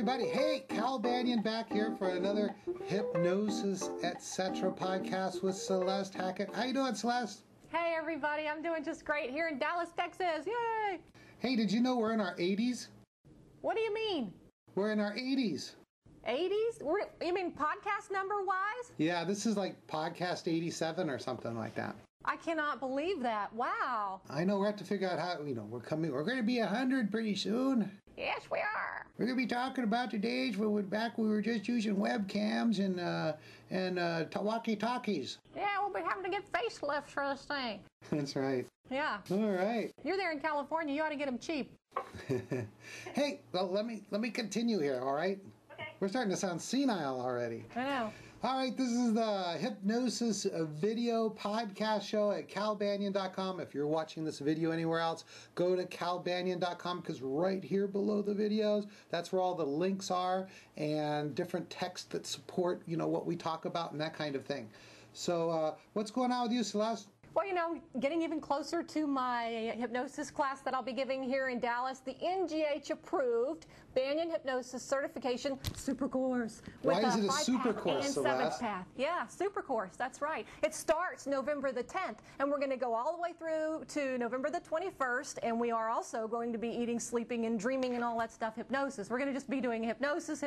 everybody. Hey, Cal Banyan back here for another Hypnosis Etc. podcast with Celeste Hackett. How you doing, Celeste? Hey, everybody. I'm doing just great here in Dallas, Texas. Yay! Hey, did you know we're in our 80s? What do you mean? We're in our 80s. 80s? You mean podcast number-wise? Yeah, this is like podcast 87 or something like that. I cannot believe that. Wow. I know, we have to figure out how, we're going to be 100 pretty soon. Yes, we are. We're going to be talking about the days when we were just using webcams and walkie-talkies. Yeah, we'll be having to get facelifts for this thing. That's right. Yeah. All right. You're there in California. You ought to get them cheap. Hey, well, let me continue here, all right? Okay. We're starting to sound senile already. I know. All right, this is the Hypnosis video podcast show at calbanyan.com. If you're watching this video anywhere else, go to calbanyan.com because right here below the videos, that's where all the links are and different texts that support, what we talk about and that kind of thing. So what's going on with you, Celeste? Well, getting even closer to my hypnosis class that I'll be giving here in Dallas, the NGH-approved Banyan Hypnosis Certification Super Course. Why is it a super course, and Celeste? 7th path. Yeah, super course, that's right. It starts November the 10th, and we're going to go all the way through to November the 21st, and we are also going to be eating, sleeping, and dreaming and all that stuff, hypnosis. We're going to just be doing hypnosis,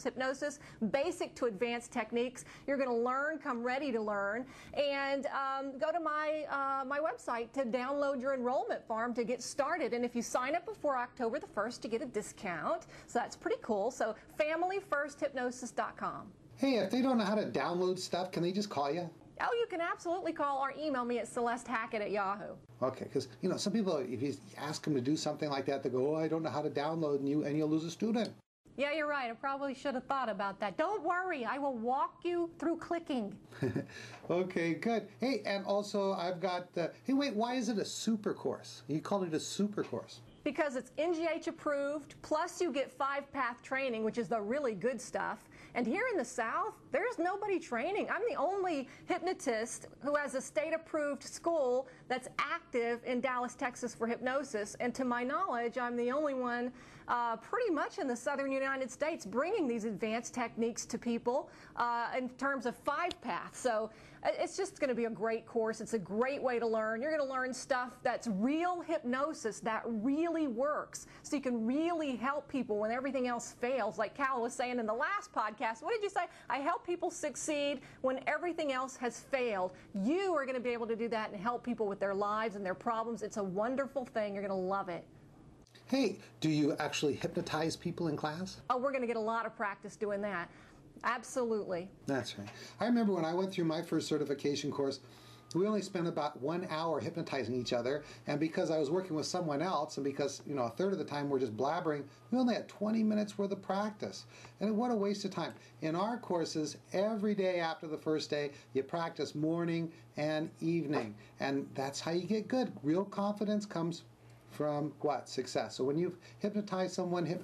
basic to advanced techniques. You're going to learn, come ready to learn, and go to my website to download your enrollment form to get started. And if you sign up before October the 1st, you get a discount. So that's pretty cool. So familyfirsthypnosis.com. Hey, if they don't know how to download stuff, can they just call you? Oh, you can absolutely call or email me at celestehackett@yahoo. Okay, because, some people, if you ask them to do something like that, they go, oh, I don't know how to download, and you'll lose a student. Yeah, you're right. I probably should have thought about that. Don't worry. I will walk you through clicking. Okay, good. Hey, and also I've got hey, wait, why is it a super course? You called it a super course. Because it's NGH approved, plus you get 5-path training, which is the really good stuff. And here in the South, there's nobody training. I'm the only hypnotist who has a state-approved school that's active in Dallas, Texas for hypnosis. And to my knowledge, I'm the only one pretty much in the southern United States bringing these advanced techniques to people in terms of 5-path. So it's just going to be a great course. It's a great way to learn. You're going to learn stuff that's real hypnosis, that really works, so you can really help people when everything else fails. Like Cal was saying in the last podcast, what did you say? I help people succeed when everything else has failed. You are going to be able to do that and help people with their lives and their problems. It's a wonderful thing. You're going to love it. Hey, do you actually hypnotize people in class? Oh, we're going to get a lot of practice doing that. Absolutely. That's right. I remember when I went through my first certification course, we only spent about 1 hour hypnotizing each other, and because I was working with someone else, and because a third of the time we're just blabbering, we only had 20 minutes worth of practice. And what a waste of time. In our courses, every day after the first day, you practice morning and evening, and that's how you get good. Real confidence comes from what? Success. So when you've hypnotized someone, then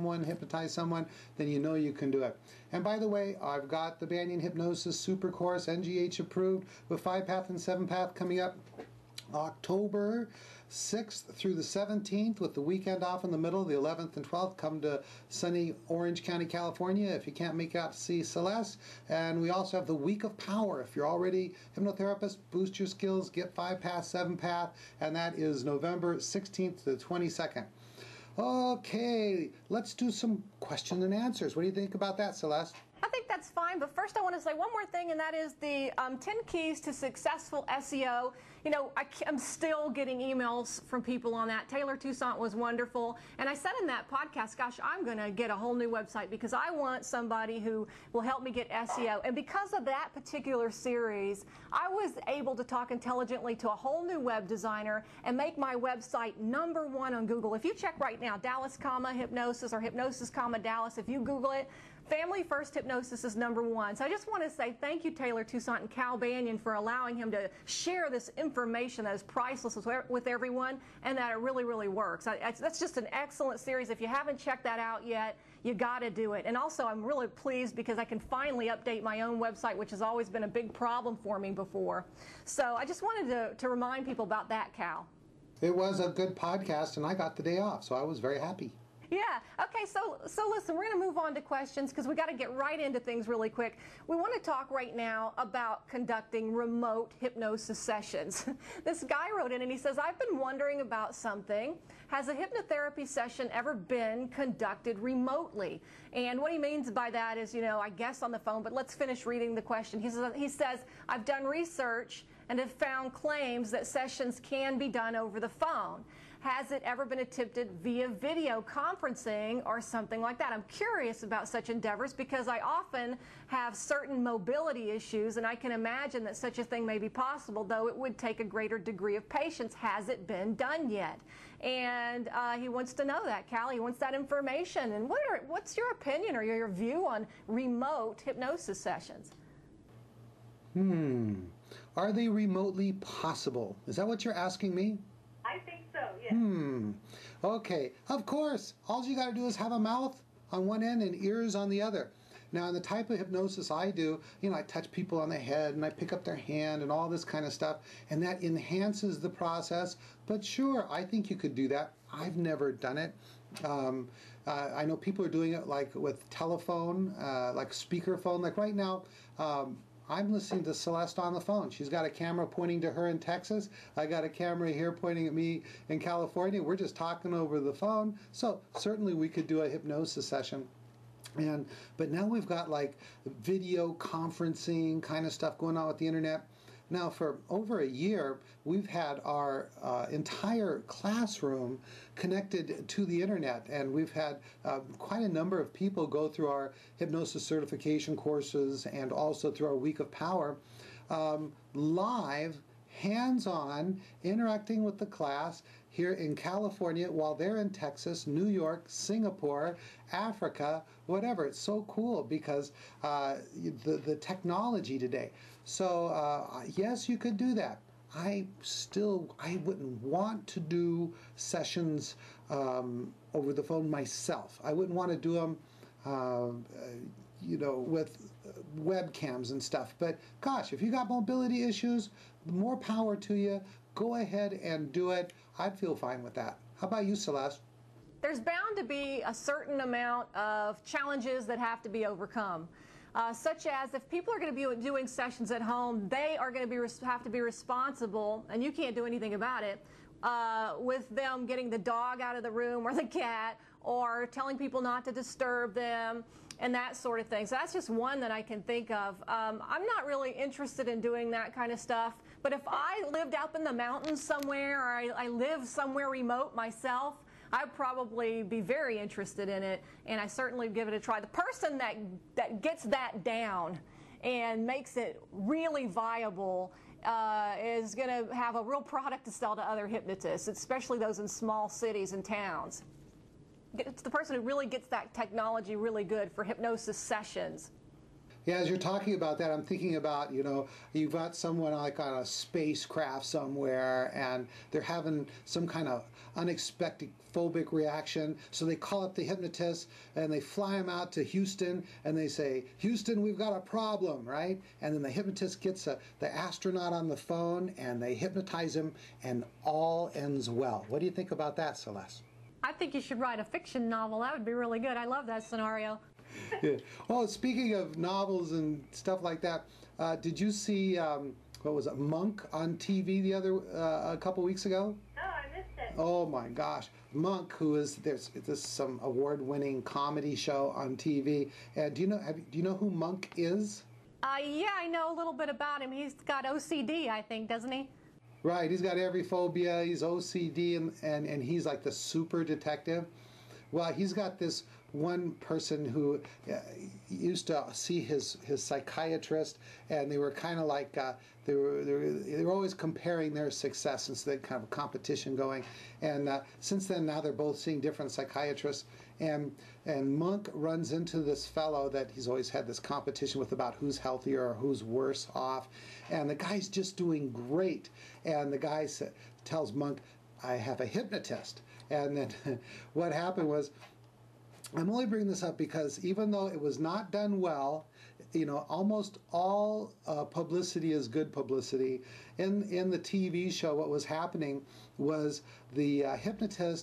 you know you can do it. And by the way, I've got the Banyan Hypnosis Super Course, NGH approved, with 5-path and 7-path coming up October 6th through the 17th, with the weekend off in the middle, the 11th and 12th. Come to sunny Orange County, California if you can't make it out to see Celeste. And we also have the Week of Power. If you're already a hypnotherapist, boost your skills, get 5-path, 7-path, and that is November 16th to the 22nd. Okay, let's do some question and answers. What do you think about that, Celeste? I think that's fine, but first I want to say one more thing, and that is the 10 keys to successful SEO. I'm still getting emails from people on that. Taylor Toussaint was wonderful, and I said in that podcast, gosh, I'm going to get a whole new website because I want somebody who will help me get SEO. And because of that particular series, I was able to talk intelligently to a whole new web designer and make my website #1 on Google. If you check right now, Dallas, hypnosis, or hypnosis, Dallas, if you Google it, Family First Hypnosis is #1. So I just want to say thank you, Taylor Toussaint and Cal Banyan, for allowing him to share this information that is priceless with everyone, and that it really, really works. That's just an excellent series. If you haven't checked that out yet, you got to do it. And also, I'm really pleased because I can finally update my own website, which has always been a big problem for me before. So I just wanted to remind people about that, Cal. It was a good podcast, and I got the day off, so I was very happy. Yeah. Okay. So listen, we're going to move on to questions because we got to get right into things really quick. We want to talk right now about conducting remote hypnosis sessions. This guy wrote in and he says, I've been wondering about something. Has a hypnotherapy session ever been conducted remotely? And what he means by that is, I guess on the phone, but let's finish reading the question. He says, I've done research and have found claims that sessions can be done over the phone. Has it ever been attempted via video conferencing or something like that? I'm curious about such endeavors because I often have certain mobility issues, and I can imagine that such a thing may be possible, though it would take a greater degree of patience. Has it been done yet? And he wants to know that, Callie. He wants that information. And what's your opinion or your view on remote hypnosis sessions? Are they remotely possible? Is that what you're asking me? I think so, yes. Okay, of course. All you got to do is have a mouth on one end and ears on the other. Now, in the type of hypnosis I do, I touch people on the head and I pick up their hand and all this kind of stuff, and that enhances the process. But sure, I think you could do that. I've never done it. I know people are doing it like with telephone, like speakerphone. Like right now, I'm listening to Celeste on the phone. She's got a camera pointing to her in Texas. I got a camera here pointing at me in California. We're just talking over the phone. So certainly we could do a hypnosis session. But now we've got like video conferencing kind of stuff going on with the internet. Now, for over a year, we've had our entire classroom connected to the internet, and we've had quite a number of people go through our hypnosis certification courses and also through our Week of Power, live, hands-on, interacting with the class here in California while they're in Texas, New York, Singapore, Africa, whatever. It's so cool because the technology today. So yes, you could do that. I wouldn't want to do sessions over the phone myself. I wouldn't want to do them, with webcams and stuff. But gosh, if you got mobility issues, more power to you. Go ahead and do it. I'd feel fine with that. How about you, Celeste? There's bound to be a certain amount of challenges that have to be overcome. Such as if people are going to be doing sessions at home, they are going to have to be responsible, and you can't do anything about it, with them getting the dog out of the room or the cat, or telling people not to disturb them, and that sort of thing. So that's just one that I can think of. I'm not really interested in doing that kind of stuff, but if I lived up in the mountains somewhere, or I live somewhere remote myself, I'd probably be very interested in it, and I certainly give it a try. The person that gets that down and makes it really viable is going to have a real product to sell to other hypnotists, especially those in small cities and towns. It's the person who really gets that technology really good for hypnosis sessions. Yeah, as you're talking about that, I'm thinking about, you've got someone like on a spacecraft somewhere and they're having some kind of unexpected phobic reaction. So they call up the hypnotist and they fly him out to Houston and they say, Houston, we've got a problem, right? And then the hypnotist gets the astronaut on the phone and they hypnotize him and all ends well. What do you think about that, Celeste? I think you should write a fiction novel. That would be really good. I love that scenario. Yeah. Well, speaking of novels and stuff like that, did you see what was it, Monk on TV a couple weeks ago? Oh, I missed it. Oh my gosh, Monk, who is there's some award-winning comedy show on TV. And do you know who Monk is? Yeah, I know a little bit about him. He's got OCD, I think, doesn't he? Right, he's got every phobia. He's OCD, and he's like the super detective. Well, he's got this one person who used to see his psychiatrist, and they were kind of like they were always comparing their success, and so they had kind of a competition going. And since then, now they're both seeing different psychiatrists. And Monk runs into this fellow that he's always had this competition with about who's healthier or who's worse off. And the guy's just doing great. And the guy tells Monk, I have a hypnotist. And then what happened was, I'm only bringing this up because even though it was not done well, you know, almost all publicity is good publicity. In the TV show, what was happening was the hypnotist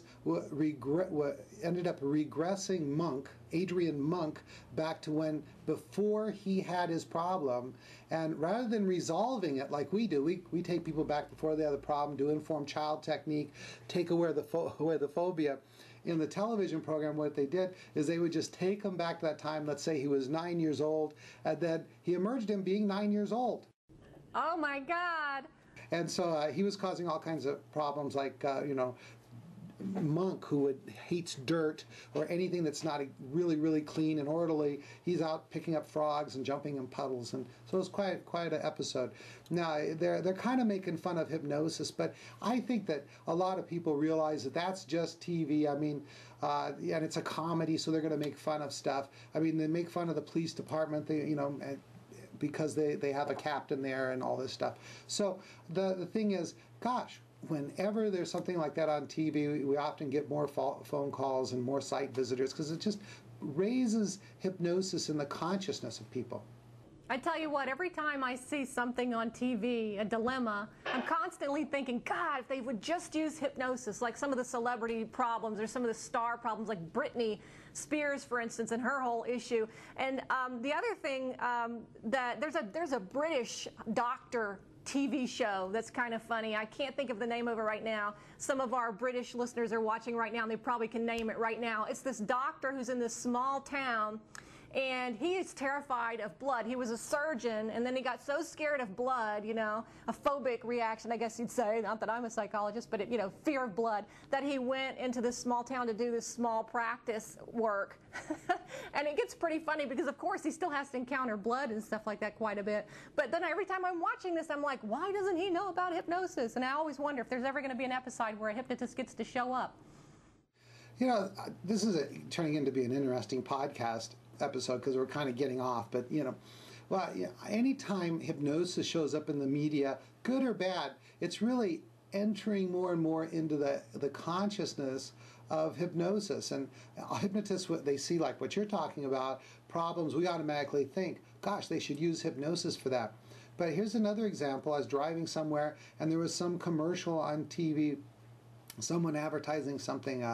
ended up regressing Monk, Adrian Monk, back to when before he had his problem, and rather than resolving it like we do, we take people back before they have the problem, do informed child technique, take away the phobia. In the television program, what they did is they would just take him back to that time. Let's say he was 9 years old, and then he emerged him being 9 years old. Oh my God. And so he was causing all kinds of problems, like, you know, Monk, who hates dirt or anything that's not really, really clean and orderly. He's out picking up frogs and jumping in puddles, and so it's quite an episode. Now they're kind of making fun of hypnosis, but I think that a lot of people realize that that's just TV. I mean, and it's a comedy, so they're going to make fun of stuff. I mean, they make fun of the police department. They, you know, because they have a captain there and all this stuff. So the thing is, gosh, whenever there's something like that on TV, we often get more phone calls and more site visitors because it just raises hypnosis in the consciousness of people. I tell you what, every time I see something on TV, a dilemma, I'm constantly thinking, God, if they would just use hypnosis, like some of the celebrity problems or some of the star problems, like Britney Spears, for instance, and her whole issue. And the other thing, that there's a British doctor TV show that's kind of funny. I can't think of the name of it right now. Some of our British listeners are watching right now, and they probably can name it right now. It's this doctor who's in this small town, and he is terrified of blood. He was a surgeon, and then he got so scared of blood, you know, a phobic reaction, I guess you'd say, not that I'm a psychologist, but, you know, fear of blood, that he went into this small town to do this small practice work. And it gets pretty funny because, of course, he still has to encounter blood and stuff like that quite a bit. But then every time I'm watching this, I'm like, why doesn't he know about hypnosis? And I always wonder if there's ever going to be an episode where a hypnotist gets to show up. You know, this is turning into be an interesting podcast episode because we're kind of getting off, but you know, well, anytime hypnosis shows up in the media, good or bad, it's really entering more and more into the consciousness of hypnosis. And hypnotists, what they see, like what you're talking about, problems, we automatically think, gosh, they should use hypnosis for that. But here's another example. I was driving somewhere and there was some commercial on TV, someone advertising something,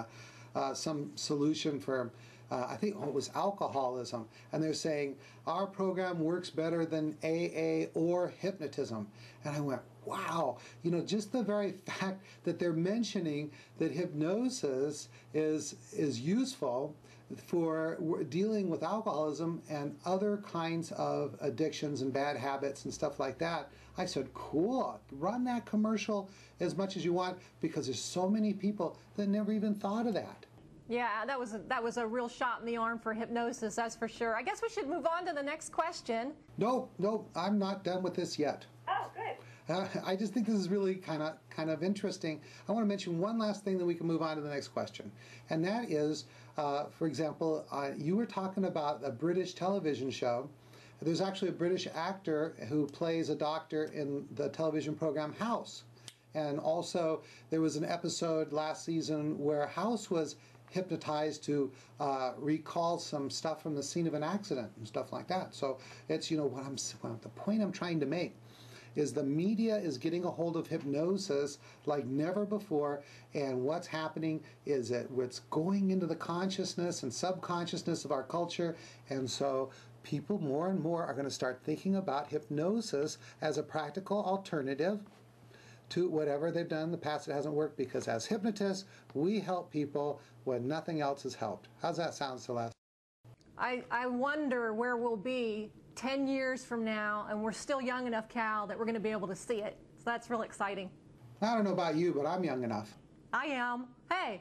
some solution for I think it was alcoholism, and they're saying our program works better than AA or hypnotism. And I went, wow, you know, just the very fact that they're mentioning that hypnosis is useful for dealing with alcoholism and other kinds of addictions and bad habits and stuff like that. I said, cool, run that commercial as much as you want, because there's so many people that never even thought of that. Yeah, that was a real shot in the arm for hypnosis, that's for sure. I guess we should move on to the next question. No, I'm not done with this yet. Oh, good. I just think this is really kind of interesting. I want to mention one last thing, then we can move on to the next question. And that is, for example, you were talking about a British television show. There's actually a British actor who plays a doctor in the television program House. And also, there was an episode last season where House was hypnotized to recall some stuff from the scene of an accident and stuff like that. So it's, you know, the point I'm trying to make is the media is getting a hold of hypnosis like never before, and what's happening is that it's going into the consciousness and subconsciousness of our culture, and so people more and more are going to start thinking about hypnosis as a practical alternative to whatever they've done in the past that hasn't worked, because as hypnotists, we help people when nothing else has helped. How's that sound, Celeste? I wonder where we'll be 10 years from now, and we're still young enough, Cal, that we're going to be able to see it. So that's real exciting. I don't know about you, but I'm young enough. I am. Hey.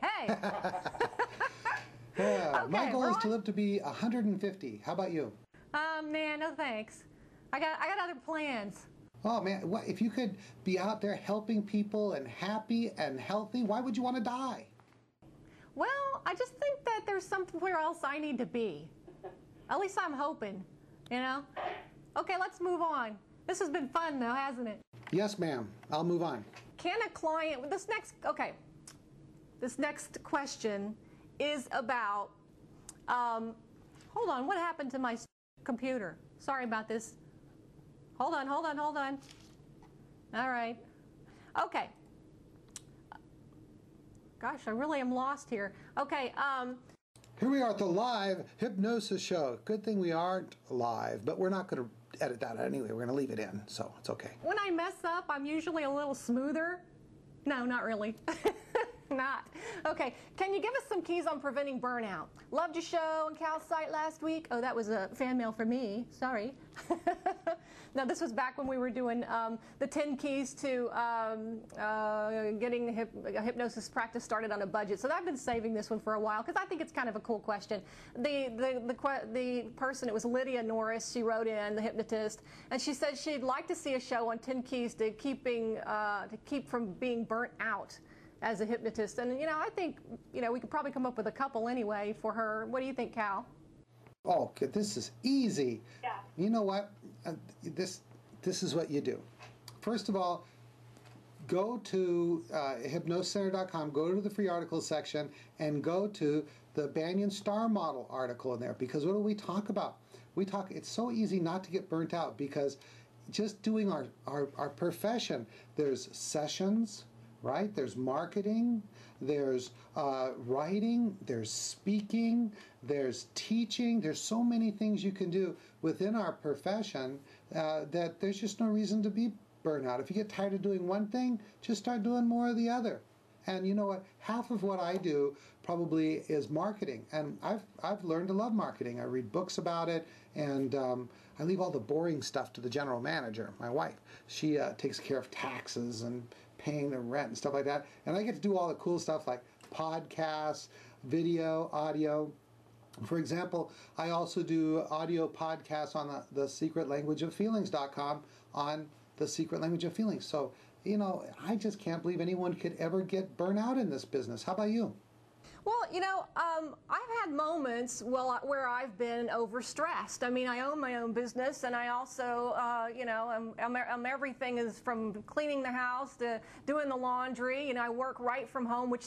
Yeah, Okay, my goal is to Ron? live to be 150. How about you? Man, no thanks. I got other plans. Oh man, what if you could be out there helping people and happy and healthy? Why would you want to die? Well, I just think that there's somewhere else I need to be. At least I'm hoping, you know? Okay, let's move on. This has been fun though, hasn't it? Yes, ma'am. I'll move on. Can a client, this next question is about, hold on, what happened to my computer? Sorry about this. Hold on. All right. Okay. Gosh, I really am lost here. Okay, Here we are at the live hypnosis show. Good thing we aren't live, but we're not going to edit that out anyway. We're going to leave it in, so it's okay. when I mess up, I'm usually a little smoother. No, not really. Not. Okay, can you give us some keys on preventing burnout? Loved your show on Cal's site last week. Oh, that was a fan mail for me. Sorry. No, this was back when we were doing the 10 keys to getting hypnosis practice started on a budget. So I've been saving this one for a while because I think it's kind of a cool question. The person, it was Lydia Norris, she wrote in, the hypnotist, and she said she'd like to see a show on 10 keys to keep from being burnt out as a hypnotist. And, you know, I think, you know, we could probably come up with a couple anyway for her. What do you think, Cal? Oh, okay, this is easy. Yeah. You know what? This is what you do. First of all, go to hypnosecenter.com, go to the free articles section, and go to the Banyan Star Model article in there. Because what do we talk about? It's so easy not to get burnt out because just doing our profession, there's sessions, right? There's marketing, there's writing, there's speaking, there's teaching. There's so many things you can do within our profession that there's just no reason to be burnt out. If you get tired of doing one thing, just start doing more of the other. And you know what? Half of what I do probably is marketing. And I've learned to love marketing. I read books about it, and I leave all the boring stuff to the general manager, my wife. She takes care of taxes and paying the rent and stuff like that. And I get to do all the cool stuff like podcasts, video, audio. For example, I also do audio podcasts on the secretlanguageoffeelings.com on the secret language of feelings. So, you know, I just can't believe anyone could ever get burnt out in this business. How about you? Well, you know, I've had moments where I've been overstressed. I mean, I own my own business, and I also, you know, I'm everything is from cleaning the house to doing the laundry. You know, I work right from home, which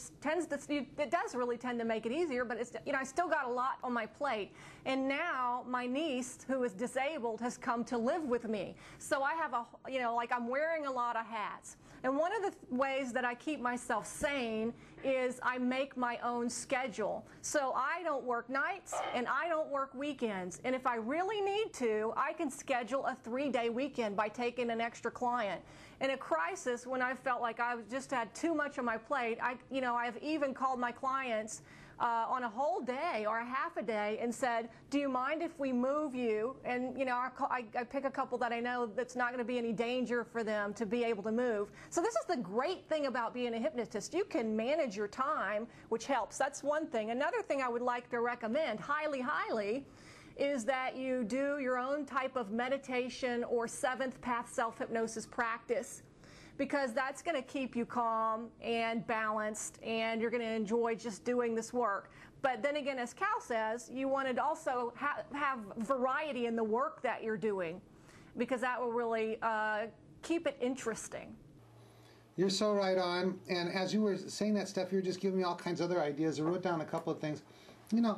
it does really tend to make it easier, but it's, you know, I still got a lot on my plate. And now my niece, who is disabled, has come to live with me. So I have you know, like I'm wearing a lot of hats. And one of the ways that I keep myself sane is I make my own schedule. So I don't work nights and I don't work weekends. And if I really need to, I can schedule a 3-day weekend by taking an extra client. In a crisis, when I felt like I just had too much on my plate, I've even called my clients on a whole day or a half a day and said, do you mind if we move you? And, you know, I pick a couple that I know that's not going to be any danger for them to be able to move. So this is the great thing about being a hypnotist. You can manage your time, which helps. That's one thing. Another thing I would like to recommend, highly, is that you do your own type of meditation or seventh path self-hypnosis practice, because that's going to keep you calm and balanced, and you're going to enjoy just doing this work. But then again, as Cal says, you want to also have variety in the work that you're doing, because that will really keep it interesting. You're so right on. And as you were saying that stuff, you were just giving me all kinds of other ideas. I wrote down a couple of things. You know,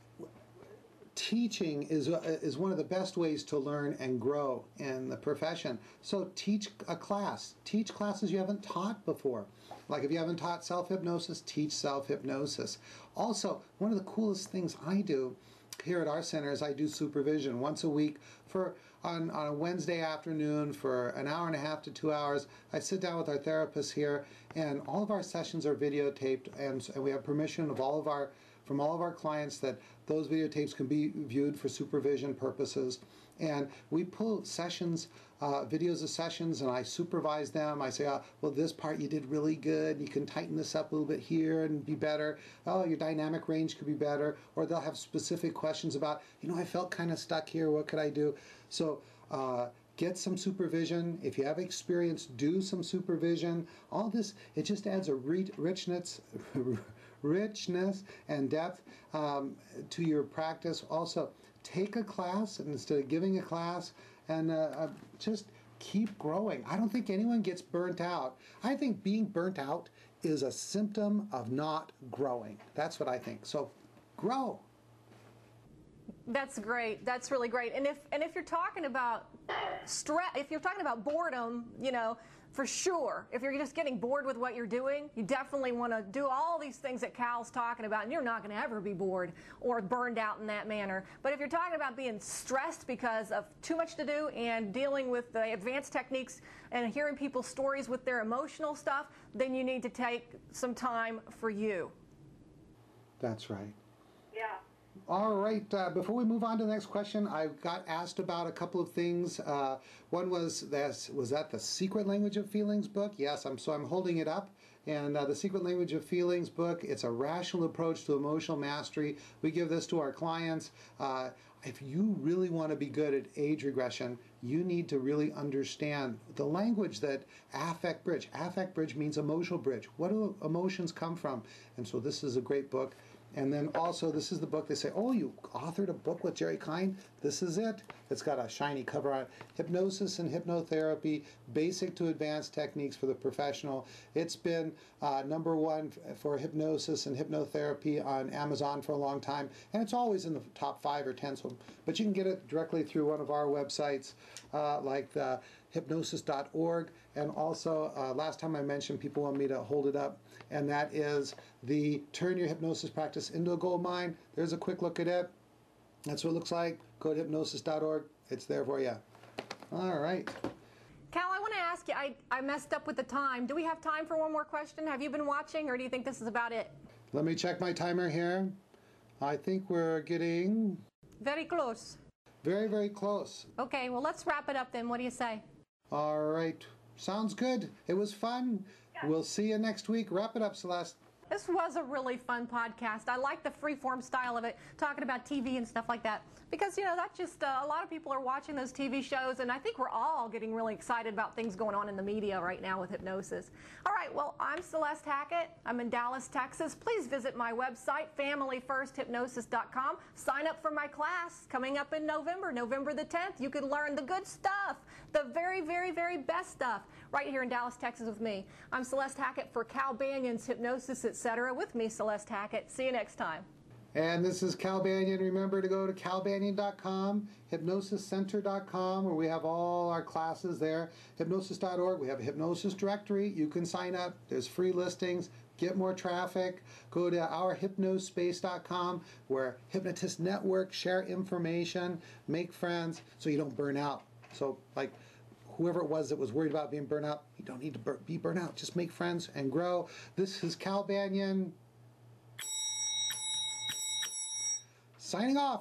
teaching is one of the best ways to learn and grow in the profession. So teach a class. Teach classes you haven't taught before. Like if you haven't taught self-hypnosis, teach self-hypnosis. Also, one of the coolest things I do here at our center is I do supervision once a week on a Wednesday afternoon for an hour and a half to 2 hours. I sit down with our therapists here, and all of our sessions are videotaped, and we have permission of from all of our clients that those videotapes can be viewed for supervision purposes. And we pull sessions, videos of sessions, and I supervise them. I say, well, this part you did really good. You can tighten this up a little bit here and be better. Oh, your dynamic range could be better. Or they'll have specific questions about, you know, I felt kind of stuck here. What could I do? So get some supervision. If you have experience, do some supervision. All this, it just adds a richness and depth to your practice. Also, take a class, and instead of giving a class, and just keep growing. I don't think anyone gets burnt out. I think being burnt out is a symptom of not growing. That's what I think. So grow. That's great. That's really great. And if you're talking about stress, if you're talking about boredom, you know, for sure, if you're just getting bored with what you're doing, you definitely want to do all these things that Cal's talking about, and you're not going to ever be bored or burned out in that manner. But if you're talking about being stressed because of too much to do and dealing with the advanced techniques and hearing people's stories with their emotional stuff, then you need to take some time for you. That's right. Yeah. All right, before we move on to the next question, I got asked about a couple of things. One was that the Secret Language of Feelings book? Yes, I'm holding it up. And the Secret Language of Feelings book, it's a rational approach to emotional mastery. We give this to our clients. If you really want to be good at age regression, you need to really understand the language that affect bridge. Affect bridge means emotional bridge. What do emotions come from? And so this is a great book. And then also, this is the book they say, oh, you authored a book with Jerry Klein? This is it. It's got a shiny cover on it. Hypnosis and Hypnotherapy, Basic to Advanced Techniques for the Professional. It's been #1 for hypnosis and hypnotherapy on Amazon for a long time. And it's always in the top 5 or 10. So, but you can get it directly through one of our websites, like the hypnosis.org. And also, last time I mentioned, people want me to hold it up, and that is the Turn Your Hypnosis Practice into a Gold Mine. There's a quick look at it. That's what it looks like. Go to hypnosis.org. It's there for you. All right. Cal, I want to ask you, I messed up with the time. Do we have time for one more question? Have you been watching, or do you think this is about it? Let me check my timer here. I think we're getting Very close. very, very close. Okay, well, let's wrap it up then. What do you say? All right. Sounds good. It was fun. We'll see you next week. Wrap it up, Celeste. This was a really fun podcast. I like the free-form style of it, talking about TV and stuff like that. Because, you know, that's just, a lot of people are watching those TV shows, and I think we're all getting really excited about things going on in the media right now with hypnosis. All right, well, I'm Celeste Hackett. I'm in Dallas, Texas. Please visit my website, familyfirsthypnosis.com. Sign up for my class coming up in November, November the 10th. You can learn the good stuff, the very, very, very best stuff, right here in Dallas, Texas with me. I'm Celeste Hackett for Cal Banyan's Hypnosis, Etc. With me, Celeste Hackett. See you next time. And this is Cal Banyan. Remember to go to calbanyan.com, hypnosiscenter.com, where we have all our classes there. Hypnosis.org, we have a hypnosis directory. You can sign up. There's free listings. Get more traffic. Go to ourhypnospace.com, where hypnotists network, share information, make friends, so you don't burn out. So, like, whoever it was that was worried about being burnt out, you don't need to be burnt out. Just make friends and grow. This is Cal Banyan signing off.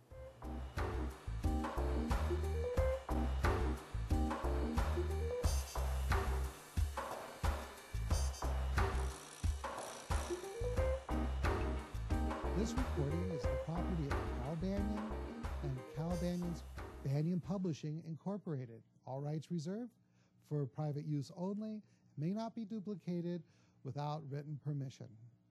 This recording is the property of Cal Banyan and Cal Banyan's Banyan Publishing Incorporated. All rights reserved for private use only. May not be duplicated without written permission.